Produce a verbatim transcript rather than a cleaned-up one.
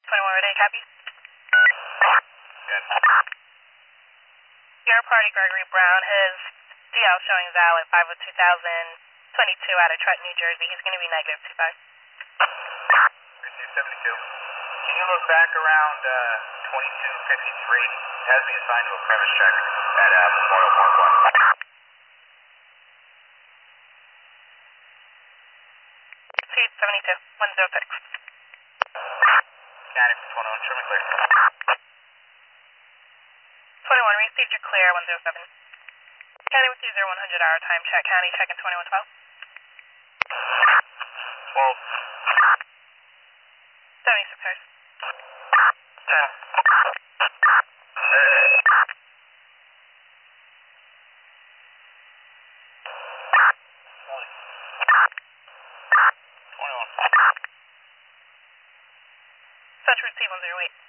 twenty-one ready, copy. Good. Your party, Gregory Brown, his D L showing valid five oh two thousand twenty-two out of Trenton, New Jersey. He's going to be negative two five. two seventy-two. Can you look back around uh, twenty-two fifty-three? It has me assigned to a premise check at uh, Memorial Park one. C seventy-two, one oh six. County for twenty-one, show me clear. twenty-one, received your clear, one oh seven. County with user one hundred hour time check, county checking twenty-one twelve. twelve. seventy-six hours. ten. Such receive one oh eight.